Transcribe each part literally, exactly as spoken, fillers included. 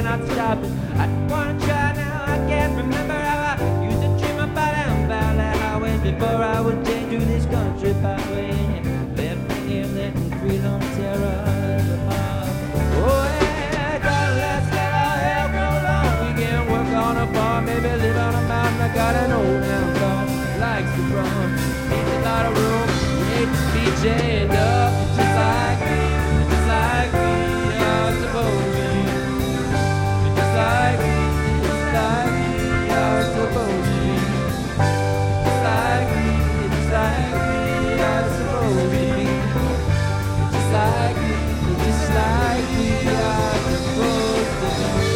not stopping. I wanna try now, I can't remember how I used to dream about down Valley Highway before I would take to this country byway. Left me here letting freedom tear us apart. Oh yeah, gotta let's let our help go long. We can work on a farm, maybe live on a mountain. I got an old man dog likes to run. Needs a lot of room, hate to be chained up, just like me, just like me. I suppose you, just like me, just like me. I suppose you, just like me, just like me. I suppose you, just like me, just like me. I suppose you.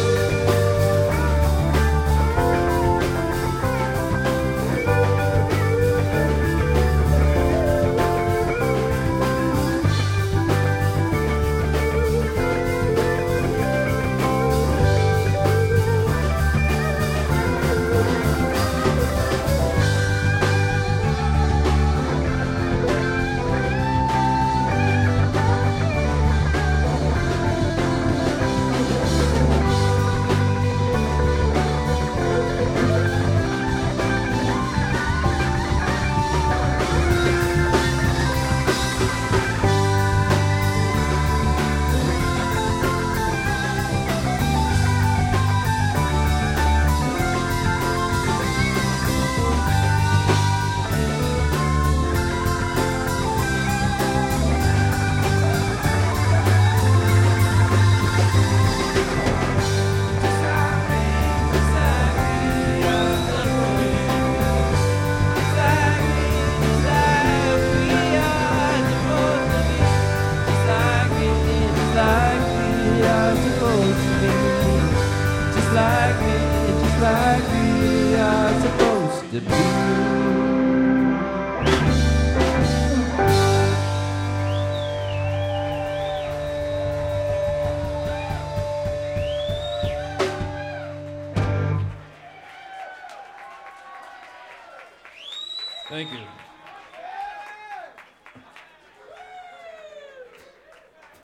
Just like me, just like me, I'm supposed to be. Thank you.